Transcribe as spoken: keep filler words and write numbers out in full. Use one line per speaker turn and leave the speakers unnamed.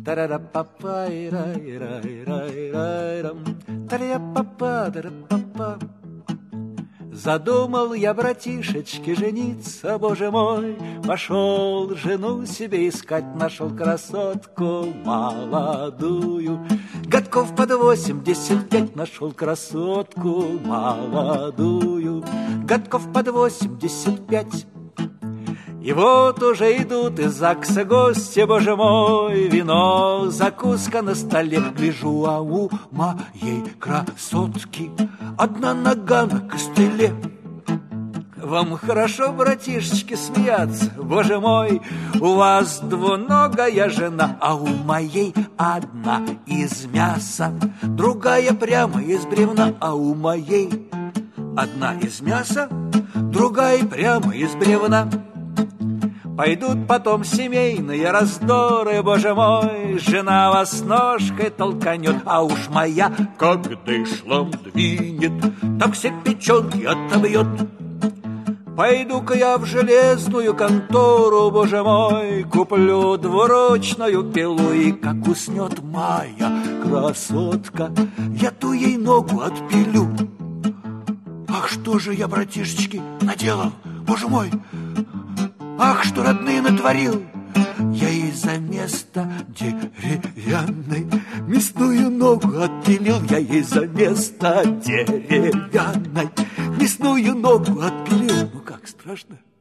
Задумал я, братишечки, жениться, боже мой. Пошел жену себе искать, нашел красотку молодую. Годков под восемьдесят пять нашел красотку молодую. Годков под восемьдесят пять. И вот уже идут из ЗАГСа гости, боже мой. Вино, закуска на столе. Гляжу, а у моей красотки одна нога на костыле. Вам хорошо, братишечки, смеяться, боже мой. У вас двуногая жена, а у моей одна из мяса, другая прямо из бревна, а у моей одна из мяса, другая прямо из бревна. Пойдут потом семейные раздоры, боже мой. Жена вас ножкой толканет, а уж моя как дышлом двинет, так все печенки отобьет. Пойду-ка я в железную контору, боже мой. Куплю двуручную пилу, и как уснет моя красотка, я ту ей ногу отпилю. Ах, что же я, братишечки, наделал, боже мой. Ах, что родные натворил! Я ей за место деревянной мясную ногу отпилил. Я ей за место деревянной мясную ногу отпилил. Ну как, страшно?